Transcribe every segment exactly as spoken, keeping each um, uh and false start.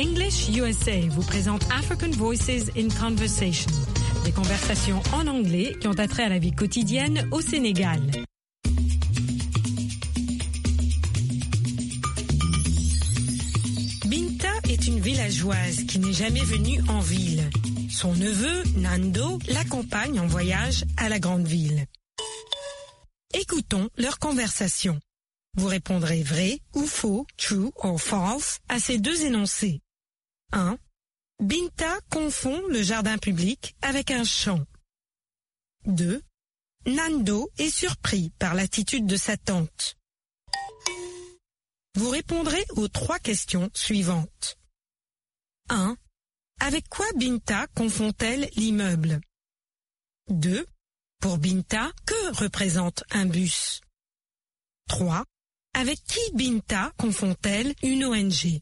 English U S A vous présente African Voices in Conversation, des conversations en anglais qui ont attrait à la vie quotidienne au Sénégal. Binta est une villageoise qui n'est jamais venue en ville. Son neveu, Nando, l'accompagne en voyage à la grande ville. Écoutons leur conversation. Vous répondrez vrai ou faux, true or false, à ces deux énoncés. un. Binta confond le jardin public avec un champ. deux. Nando est surpris par l'attitude de sa tante. Vous répondrez aux trois questions suivantes. un. Avec quoi Binta confond-elle l'immeuble? deux. Pour Binta, que représente un bus? trois. Avec qui Binta confond-elle une O N G?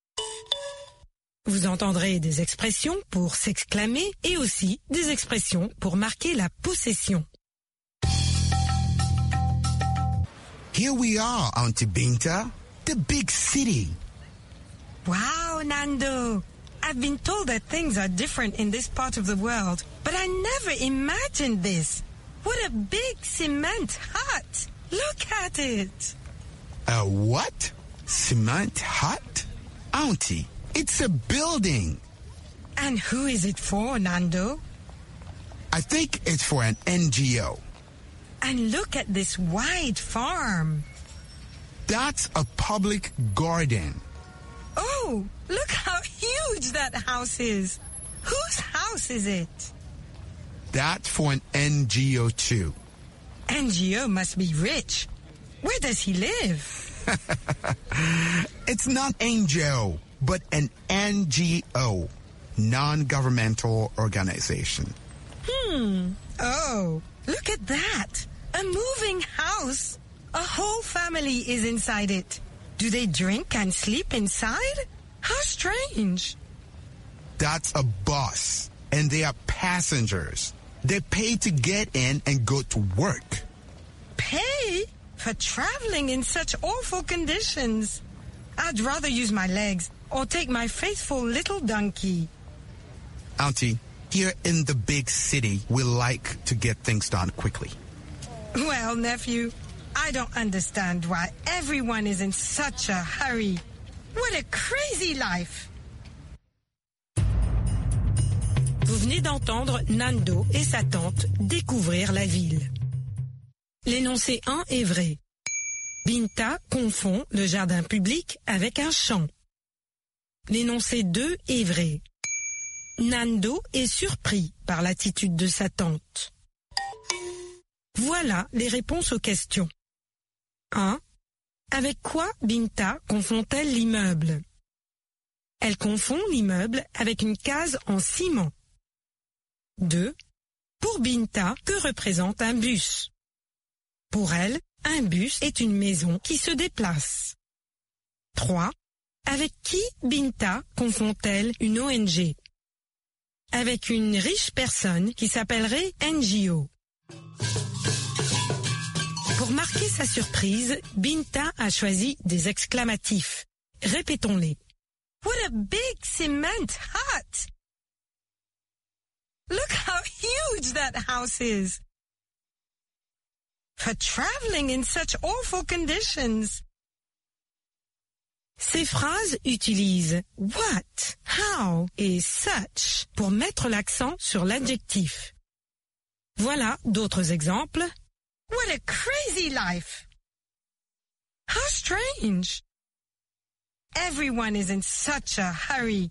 Vous entendrez des expressions pour s'exclamer et aussi des expressions pour marquer la possession. Here we are, Auntie Binta, the big city. Wow, Nando! I've been told that things are different in this part of the world, but I never imagined this. What a big cement hut! Look at it! A what? Cement hut? Auntie, it's a building. And who is it for, Nando? I think it's for an N G O. And look at this wide farm. That's a public garden. Oh, look how huge that house is. Whose house is it? That's for an N G O too. N G O must be rich. Where does he live? It's not N G O, but an N G O, non-governmental organization. Hmm. Oh, look at that. A moving house. A whole family is inside it. Do they drink and sleep inside? How strange. That's a bus, and they are passengers. They pay to get in and go to work. Pay? For traveling in such awful conditions. I'd rather use my legs or take my faithful little donkey. Auntie, here in the big city, we like to get things done quickly. Well, nephew, I don't understand why everyone is in such a hurry. What a crazy life! Vous venez d'entendre Nando et sa tante découvrir la ville. L'énoncé un est vrai. Binta confond le jardin public avec un champ. L'énoncé deux est vrai. Nando est surpris par l'attitude de sa tante. Voilà les réponses aux questions. un. Avec quoi Binta confond-elle l'immeuble? Elle confond l'immeuble avec une case en ciment. deux. Pour Binta, que représente un bus? Pour elle, un bus est une maison qui se déplace. trois. Avec qui Binta confond-elle une O N G? Avec une riche personne qui s'appellerait N G O. Pour marquer sa surprise, Binta a choisi des exclamatifs. Répétons-les. What a big cement hut! Look how huge that house is! For traveling in such awful conditions. Ces phrases utilisent what, how et such pour mettre l'accent sur l'adjectif. Voilà d'autres exemples. What a crazy life! How strange! Everyone is in such a hurry.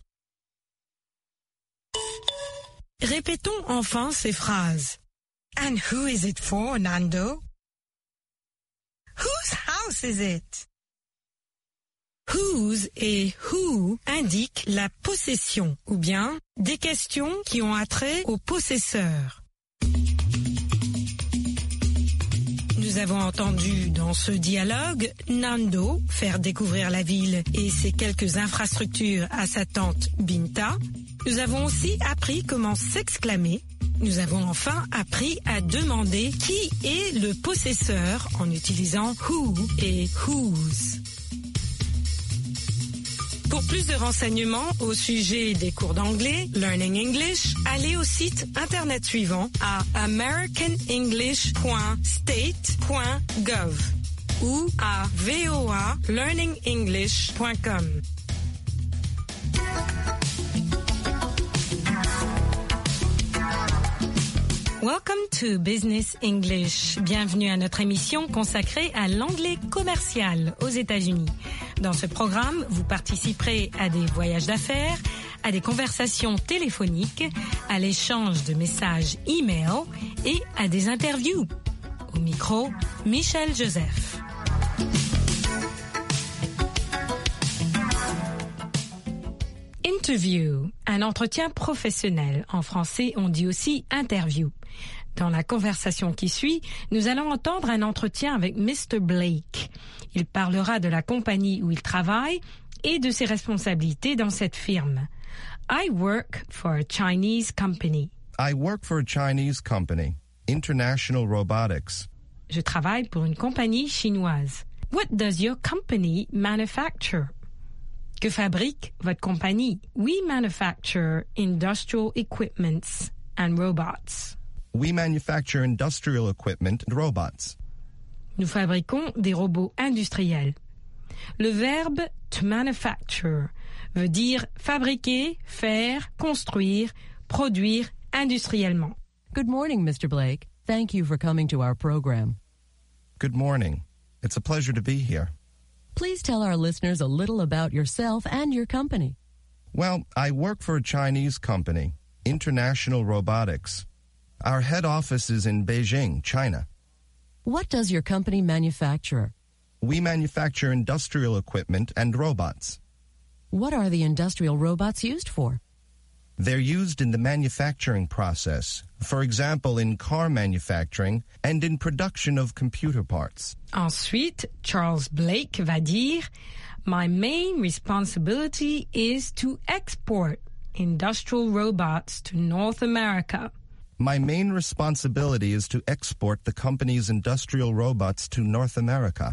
Répétons enfin ces phrases. And who is it for, Nando? Whose house is it? Whose et who indiquent la possession ou bien des questions qui ont attrait au possesseur. Nous avons entendu dans ce dialogue Nando faire découvrir la ville et ses quelques infrastructures à sa tante Binta. Nous avons aussi appris comment s'exclamer. Nous avons enfin appris à demander qui est le possesseur en utilisant who et whose. Pour plus de renseignements au sujet des cours d'anglais, Learning English, allez au site internet suivant à american english point state point gov ou à v o a learning english point com. Welcome to Business English. Bienvenue à notre émission consacrée à l'anglais commercial aux États-Unis. Dans ce programme, vous participerez à des voyages d'affaires, à des conversations téléphoniques, à l'échange de messages e-mail et à des interviews. Au micro, Michel Joseph. Interview, un entretien professionnel. En français, on dit aussi interview. Dans la conversation qui suit, nous allons entendre un entretien avec mister Blake. Il parlera de la compagnie où il travaille et de ses responsabilités dans cette firme. I work for a Chinese company. I work for a Chinese company, International Robotics. Je travaille pour une compagnie chinoise. What does your company manufacture? Que fabrique votre compagnie? We manufacture industrial equipments and robots. We manufacture industrial equipment and robots. Nous fabriquons des robots industriels. Le verbe to manufacture veut dire fabriquer, faire, construire, produire industriellement. Good morning, mister Blake. Thank you for coming to our program. Good morning. It's a pleasure to be here. Please tell our listeners a little about yourself and your company. Well, I work for a Chinese company, International Robotics. Our head office is in Beijing, China. What does your company manufacture? We manufacture industrial equipment and robots. What are the industrial robots used for? They're used in the manufacturing process, for example, in car manufacturing and in production of computer parts. Ensuite, Charles Blake va dire, My main responsibility is to export industrial robots to North America. My main responsibility is to export the company's industrial robots to North America.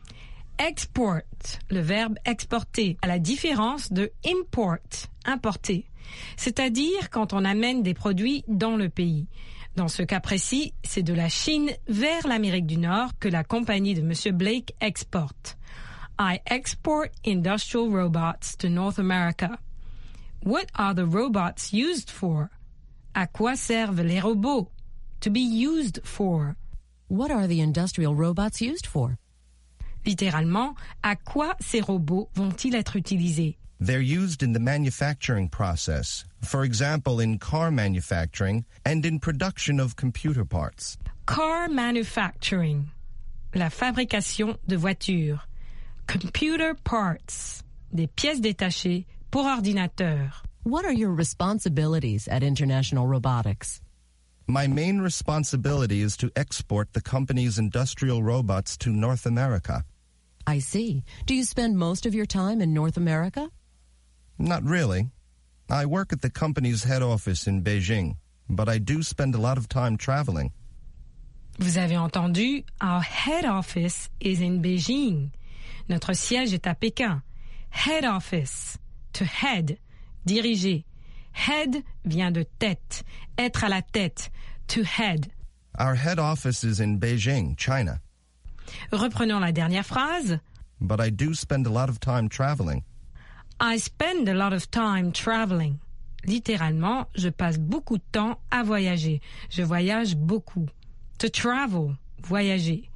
Export, le verbe exporter, à la différence de import, importer. C'est-à-dire quand on amène des produits dans le pays. Dans ce cas précis, c'est de la Chine vers l'Amérique du Nord que la compagnie de monsieur Blake exporte. I export industrial robots to North America. What are the robots used for? À quoi servent les robots? To be used for. What are the industrial robots used for? Littéralement, à quoi ces robots vont-ils être utilisés? They're used in the manufacturing process, for example, in car manufacturing and in production of computer parts. Car manufacturing, la fabrication de voitures. Computer parts, des pièces détachées pour ordinateur. What are your responsibilities at International Robotics? My main responsibility is to export the company's industrial robots to North America. I see. Do you spend most of your time in North America? Not really. I work at the company's head office in Beijing, but I do spend a lot of time traveling. Vous avez entendu, our head office is in Beijing. Notre siège est à Pékin. Head office, to head, diriger. Head vient de tête, être à la tête, to head. Our head office is in Beijing, China. Reprenons la dernière phrase. But I do spend a lot of time traveling. I spend a lot of time traveling. Littéralement, je passe beaucoup de temps à voyager. Je voyage beaucoup. To travel, voyager.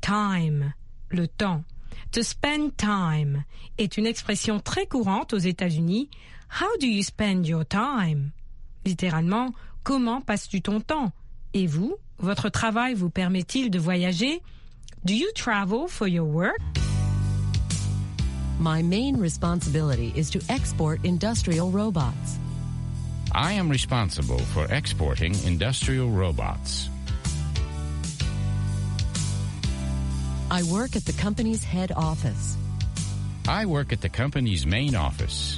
Time, le temps. To spend time est une expression très courante aux États-Unis. How do you spend your time? Littéralement, comment passes-tu ton temps? Et vous, votre travail vous permet-il de voyager? Do you travel for your work? My main responsibility is to export industrial robots. I am responsible for exporting industrial robots. I work at the company's head office. I work at the company's main office.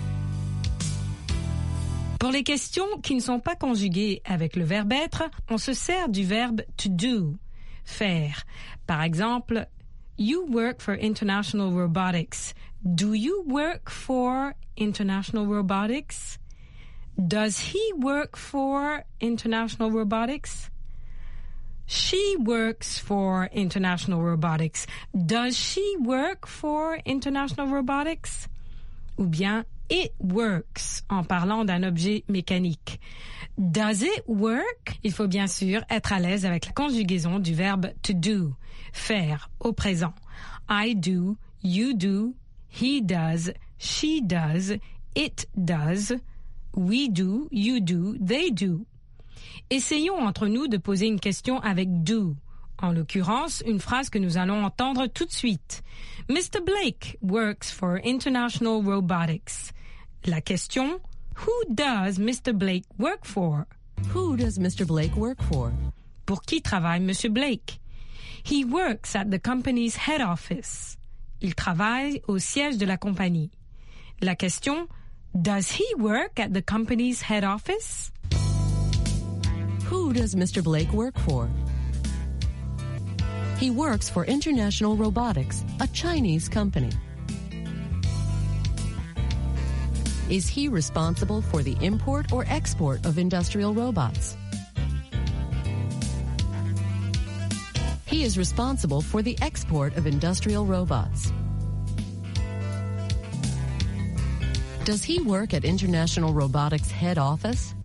Pour les questions qui ne sont pas conjuguées avec le verbe être, on se sert du verbe to do, faire. Par exemple, You work for International Robotics. Do you work for International Robotics? Does he work for International Robotics? She works for International Robotics. Does she work for International Robotics? Ou bien it works en parlant d'un objet mécanique. Does it work? Il faut bien sûr être à l'aise avec la conjugaison du verbe to do, faire au présent. I do, you do, he does, she does, it does, we do, you do, they do. Essayons entre nous de poser une question avec do. En l'occurrence, une phrase que nous allons entendre tout de suite. Mister Blake works for International Robotics. La question, who does Mister Blake work for? Who does Mister Blake work for? Pour qui travaille Monsieur Blake? He works at the company's head office. Il travaille au siège de la compagnie. La question, does he work at the company's head office? Who does Mister Blake work for? He works for International Robotics, a Chinese company. Is he responsible for the import or export of industrial robots? He is responsible for the export of industrial robots. Does he work at International Robotics head office?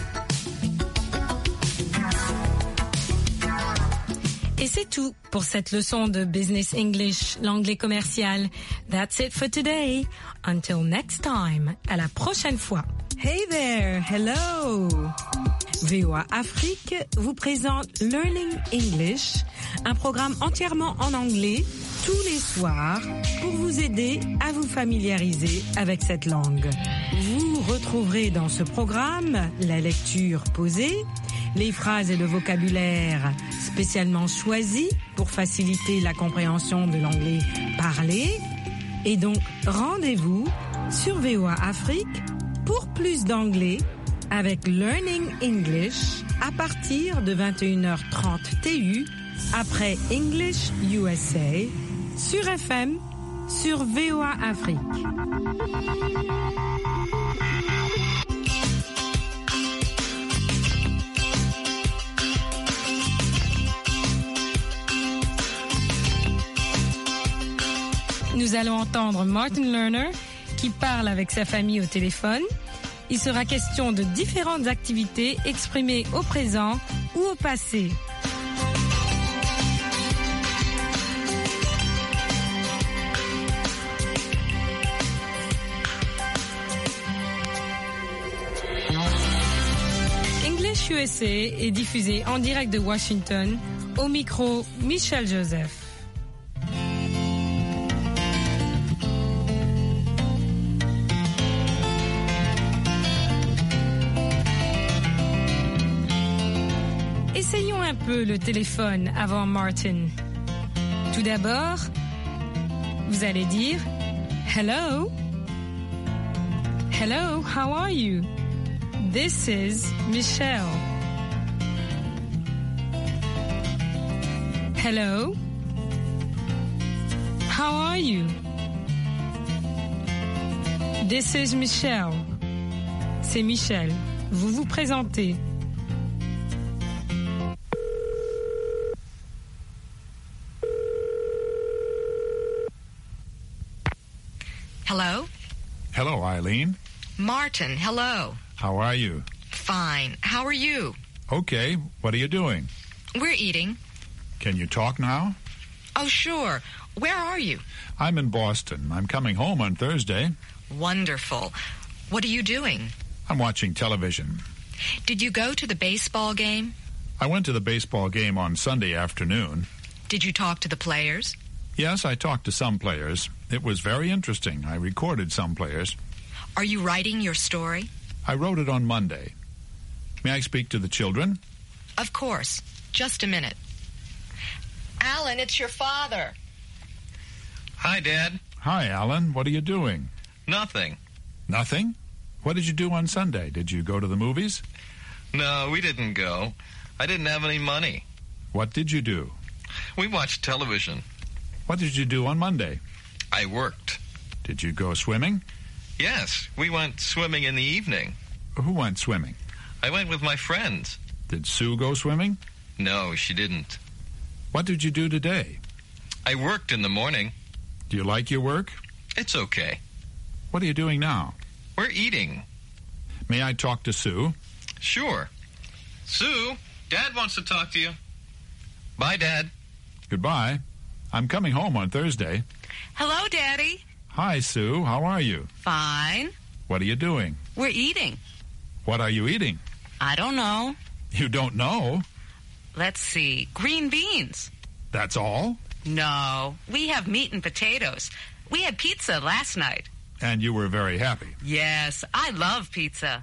Et c'est tout pour cette leçon de Business English, l'anglais commercial. That's it for today. Until next time. À la prochaine fois. Hey there, hello. V O A Afrique vous présente Learning English, un programme entièrement en anglais tous les soirs pour vous aider à vous familiariser avec cette langue. Vous retrouverez dans ce programme la lecture posée, les phrases et le vocabulaire spécialement choisis pour faciliter la compréhension de l'anglais parlé. Et donc, rendez-vous sur V O A Afrique pour plus d'anglais avec Learning English à partir de vingt et une heures trente T U après English U S A sur F M sur V O A Afrique. Nous allons entendre Martin Lerner qui parle avec sa famille au téléphone. Il sera question de différentes activités exprimées au présent ou au passé. English U S A est diffusé en direct de Washington. Au micro, Michel Joseph. Essayons un peu le téléphone avant Martin. Tout d'abord, vous allez dire Hello. Hello, how are you? This is Michelle. Hello. How are you? This is Michelle. C'est Michel. Vous vous présentez. Hello? Hello, Eileen. Martin, hello. How are you? Fine. How are you? Okay. What are you doing? We're eating. Can you talk now? Oh, sure. Where are you? I'm in Boston. I'm coming home on Thursday. Wonderful. What are you doing? I'm watching television. Did you go to the baseball game? I went to the baseball game on Sunday afternoon. Did you talk to the players? Yes, I talked to some players. It was very interesting. I recorded some players. Are you writing your story? I wrote it on Monday. May I speak to the children? Of course. Just a minute. Alan, it's your father. Hi, Dad. Hi, Alan. What are you doing? Nothing. Nothing? What did you do on Sunday? Did you go to the movies? No, we didn't go. I didn't have any money. What did you do? We watched television. What did you do on Monday? I worked. Did you go swimming? Yes, we went swimming in the evening. Who went swimming? I went with my friends. Did Sue go swimming? No, she didn't. What did you do today? I worked in the morning. Do you like your work? It's okay. What are you doing now? We're eating. May I talk to Sue? Sure. Sue, Dad wants to talk to you. Bye, Dad. Goodbye. I'm coming home on Thursday. Hello, Daddy. Hi, Sue. How are you? Fine. What are you doing? We're eating. What are you eating? I don't know. You don't know? Let's see. Green beans. That's all? No. We have meat and potatoes. We had pizza last night. And you were very happy. Yes, I love pizza.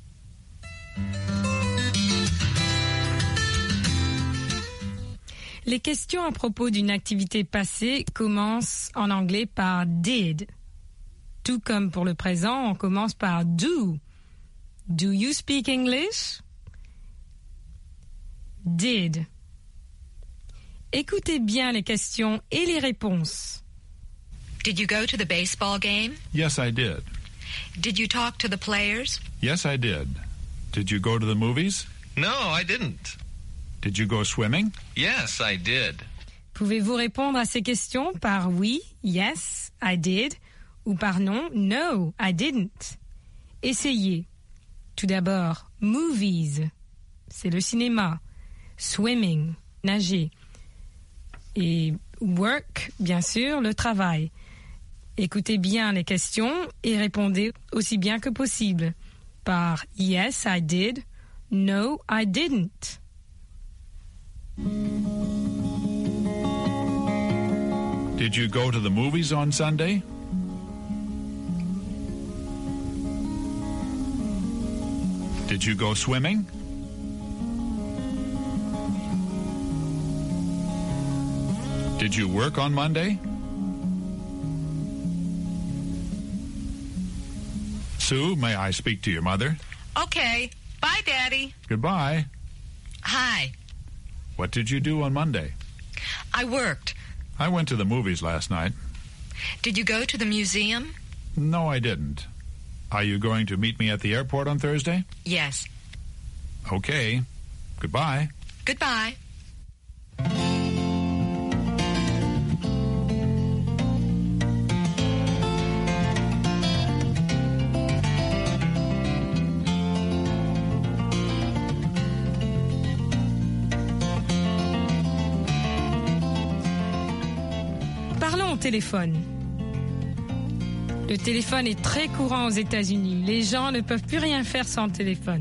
Les questions à propos d'une activité passée commencent en anglais par did. Tout comme pour le présent, on commence par do. Do you speak English? Did. Écoutez bien les questions et les réponses. Did you go to the baseball game? Yes, I did. Did you talk to the players? Yes, I did. Did you go to the movies? No, I didn't. Did you go swimming? Yes, I did. Pouvez-vous répondre à ces questions par oui, yes, I did, ou par non, no, I didn't? Essayez. Tout d'abord, movies, c'est le cinéma. Swimming, nager. Et work, bien sûr, le travail. Écoutez bien les questions et répondez aussi bien que possible par yes, I did, no, I didn't. Did you go to the movies on Sunday? Did you go swimming? Did you work on Monday? Sue, may I speak to your mother? Okay. Bye, Daddy. Goodbye. Hi. What did you do on Monday? I worked. I went to the movies last night. Did you go to the museum? No, I didn't. Are you going to meet me at the airport on Thursday? Yes. Okay. Goodbye. Goodbye. Parlons au téléphone. Le téléphone est très courant aux États-Unis. Les gens ne peuvent plus rien faire sans le téléphone.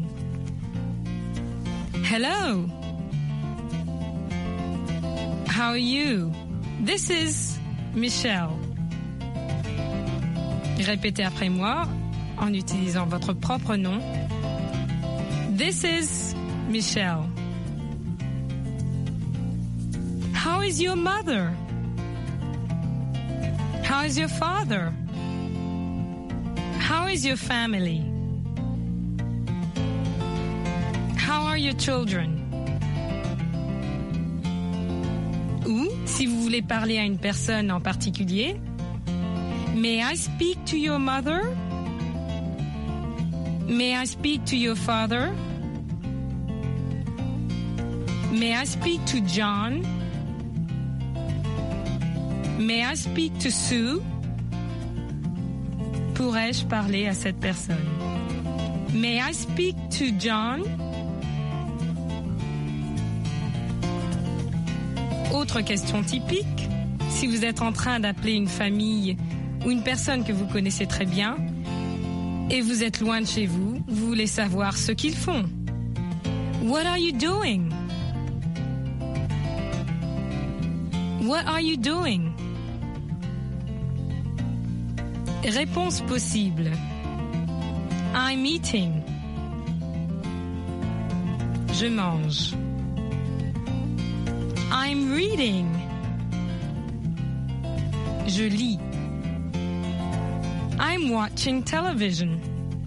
Hello. How are you? This is Michelle. Répétez après moi en utilisant votre propre nom. This is Michelle. How is your mother? How is your father? How is your family? How are your children? Ou, si vous voulez parler à une personne en particulier, May I speak to your mother? May I speak to your father? May I speak to John? May I speak to Sue? Pourrais-je parler à cette personne? May I speak to John? Autre question typique, si vous êtes en train d'appeler une famille ou une personne que vous connaissez très bien et vous êtes loin de chez vous, vous voulez savoir ce qu'ils font. What are you doing? What are you doing? Réponse possible. I'm eating. Je mange. I'm reading. Je lis. I'm watching television.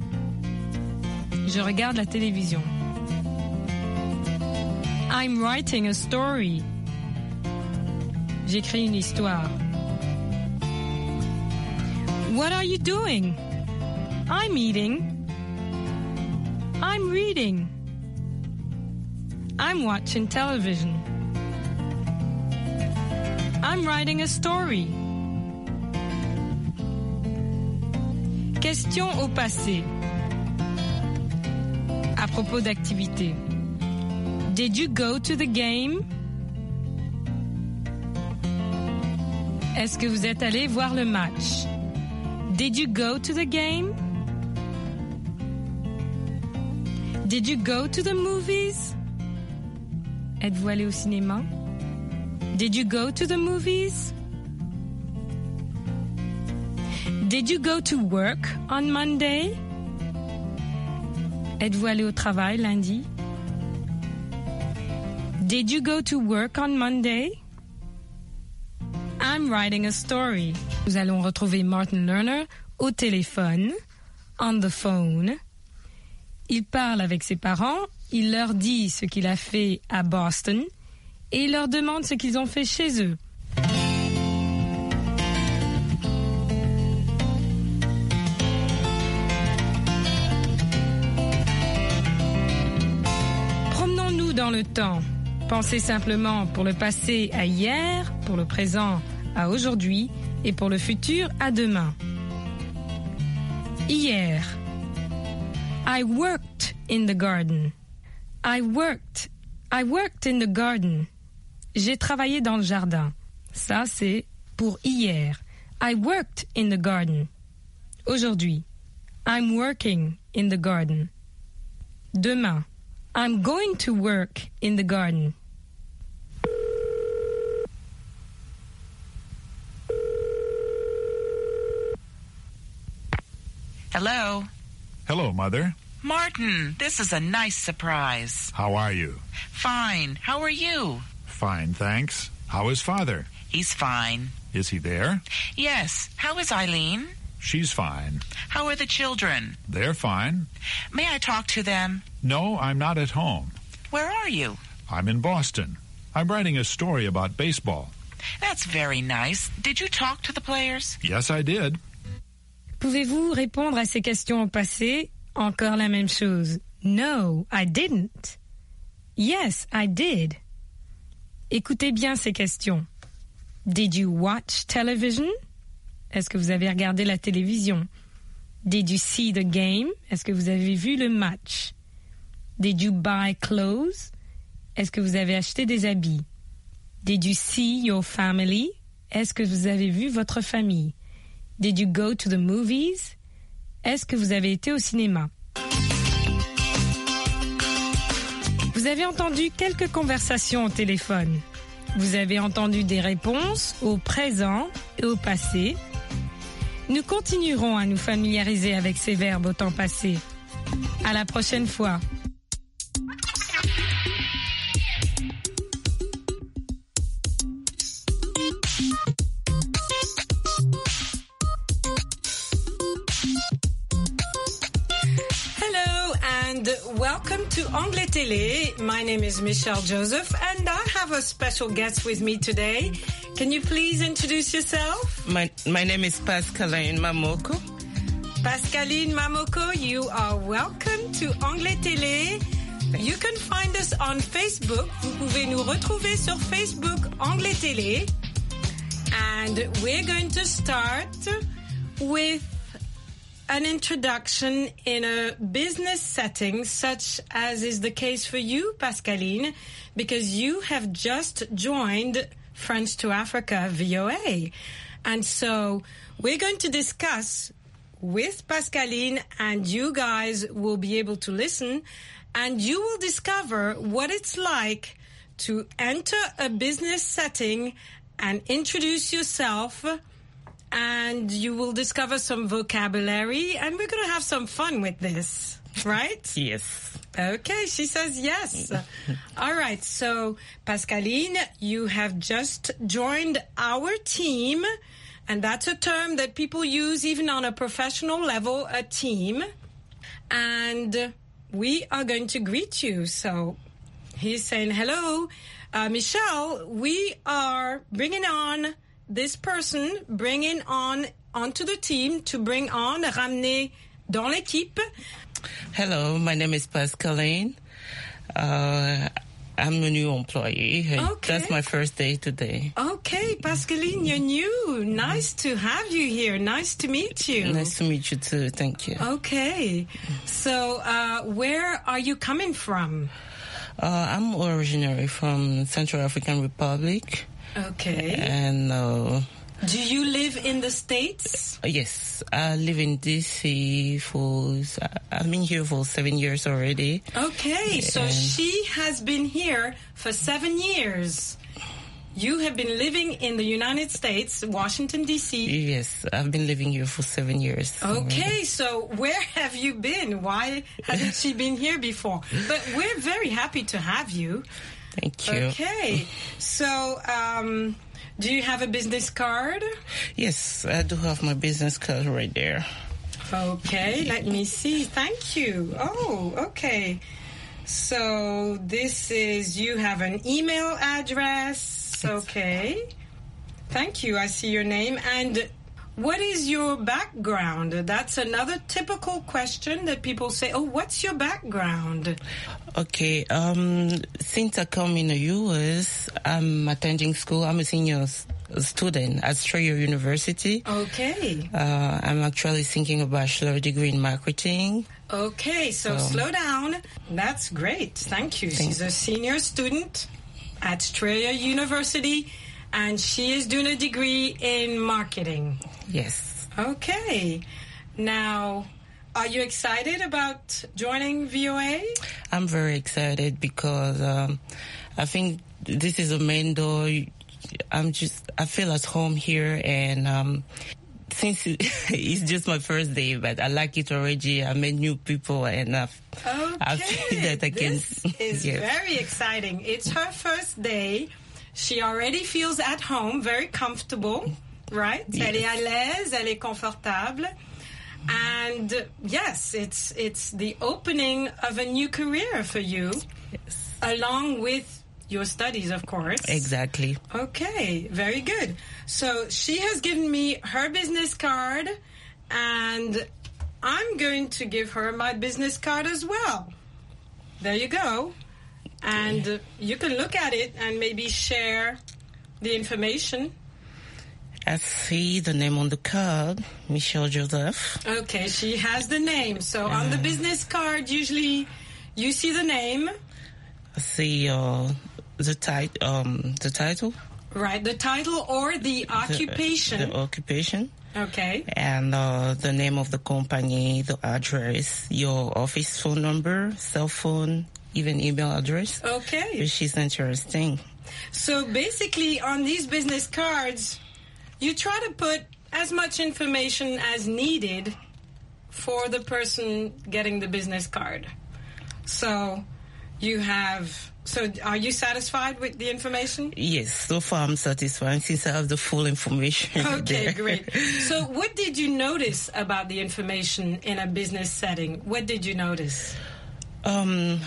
Je regarde la télévision. I'm writing a story. J'écris une histoire. What are you doing? I'm eating. I'm reading. I'm watching television. I'm writing a story. Question au passé. À propos d'activité. Did you go to the game? Est-ce que vous êtes allé voir le match? Did you go to the game? Did you go to the movies? Êtes-vous allé au cinéma? Did you go to the movies? Did you go to work on Monday? Êtes-vous allé au travail lundi? Did you go to work on Monday? I'm writing a story. Nous allons retrouver Martin Lerner au téléphone, on the phone. Il parle avec ses parents, il leur dit ce qu'il a fait à Boston et il leur demande ce qu'ils ont fait chez eux. Promenons-nous dans le temps. Pensez simplement pour le passé à hier, pour le présent à aujourd'hui et pour le futur à demain. Hier. I worked in the garden. I worked. I worked in the garden. J'ai travaillé dans le jardin. Ça, c'est pour hier. I worked in the garden. Aujourd'hui. I'm working in the garden. Demain. I'm going to work in the garden. Hello. Hello, Mother. Martin, this is a nice surprise. How are you? Fine. How are you? Fine, thanks. How is Father? He's fine. Is he there? Yes. How is Eileen? She's fine. How are the children? They're fine. May I talk to them? No, I'm not at home. Where are you? I'm in Boston. I'm writing a story about baseball. That's very nice. Did you talk to the players? Yes, I did. Pouvez-vous répondre à ces questions au passé? Encore la même chose. No, I didn't. Yes, I did. Écoutez bien ces questions. Did you watch television? Est-ce que vous avez regardé la télévision? Did you see the game? Est-ce que vous avez vu le match? Did you buy clothes? Est-ce que vous avez acheté des habits? Did you see your family? Est-ce que vous avez vu votre famille? Did you go to the movies? Est-ce que vous avez été au cinéma? Vous avez entendu quelques conversations au téléphone. Vous avez entendu des réponses au présent et au passé. Nous continuerons à nous familiariser avec ces verbes au temps passé. À la prochaine fois. Welcome to Anglais Télé. My name is Michelle Joseph and I have a special guest with me today. Can you please introduce yourself? My, my name is Pascaline Mamoko. Pascaline Mamoko, you are welcome to Anglais Télé. You can find us on Facebook. Vous pouvez nous retrouver sur Facebook Anglais Télé. And we're going to start with an introduction in a business setting, such as is the case for you, Pascaline, because you have just joined French to Africa V O A. And so we're going to discuss with Pascaline, and you guys will be able to listen, and you will discover what it's like to enter a business setting and introduce yourself, and you will discover some vocabulary, and we're going to have some fun with this, right? Yes. Okay, she says yes. All right, so Pascaline, you have just joined our team, and that's a term that people use even on a professional level, a team. And we are going to greet you. So he's saying hello. uh, Michelle, we are bringing on this person, bringing on onto the team to bring on, ramener dans l'équipe. Hello, my name is Pascaline. Uh, I'm a new employee. Okay. That's my first day today. Okay, Pascaline, you're new. Nice to have you here. Nice to meet you. Nice to meet you too. Thank you. Okay. So, uh, where are you coming from? Uh, I'm originally from Central African Republic. Okay. And uh, do you live in the States? Yes, I live in D C for, I've been here for seven years already. Okay, so and she has been here for seven years. You have been living in the United States, Washington, D C. Yes, I've been living here for seven years. Okay, already. So where have you been? Why hasn't she been here before? But we're very happy to have you. Thank you. Okay, so um, do you have a business card? Yes, I do have my business card right there. Okay, let me see. Thank you. Oh, okay. So this is, you have an email address. Okay. Thank you. I see your name. And what is your background? That's another typical question that people say, oh, what's your background? Okay. Um, since I come in the U S, I'm attending school. I'm a senior student at Strayer University. Okay. Uh, I'm actually thinking a bachelor degree in marketing. Okay, so um, slow down. That's great. Thank you. Thanks. She's a senior student at Strayer University, and she is doing a degree in marketing. Yes. Okay. Now, are you excited about joining V O A? I'm very excited because um, I think this is a main door. I'm just, I feel at home here, and um, since it's just my first day, but I like it already. I met new people, and I've, okay. I feel that I can. This is yes. very exciting. It's her first day. She already feels at home, very comfortable, right? Yes. Elle est à l'aise, elle est confortable. And uh, yes, it's it's the opening of a new career for you, yes. along with your studies, of course. Exactly. Okay, very good. So she has given me her business card, and I'm going to give her my business card as well. There you go. And uh, you can look at it and maybe share the information. I see the name on the card, Michelle Joseph. Okay, she has the name. So uh, on the business card, usually you see the name. I see uh, the, tit- um, the title. Right, the title or the occupation. The, the occupation. Okay. And uh, the name of the company, the address, your office phone number, cell phone, even email address. Okay. Which is interesting. So basically on these business cards, you try to put as much information as needed for the person getting the business card. So you have... So are you satisfied with the information? Yes, so far I'm satisfied since I have the full information. Okay, there. great. So what did you notice about the information in a business setting? What did you notice? Um,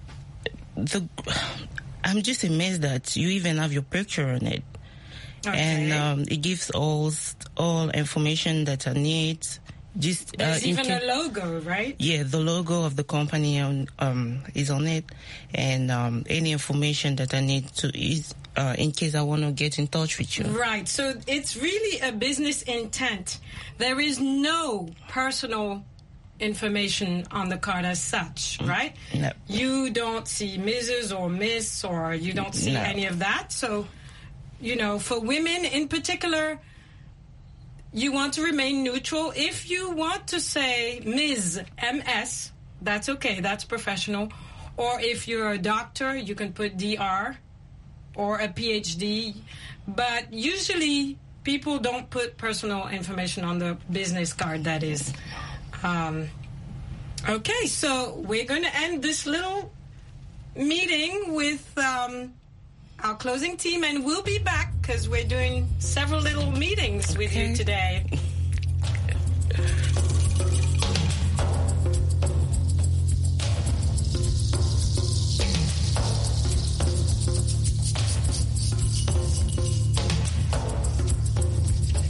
the I'm just amazed that you even have your picture on it. Okay. And um, it gives all all information that I need. Just, There's uh, even ca- a logo, right? Yeah, the logo of the company on, um, is on it, and um, any information that I need to is uh, in case I want to get in touch with you. Right. So it's really a business intent. There is no personal information on the card as such, right? No. You don't see Missus or Miss, or you don't see No. any of that. So, you know, for women in particular, you want to remain neutral. If you want to say Miz M S, that's okay. That's professional. Or if you're a doctor, you can put D R or a P H D. But usually people don't put personal information on the business card, that is. Um, okay, so we're going to end this little meeting with... Um, our closing team, and we'll be back because we're doing several little meetings with okay. you today.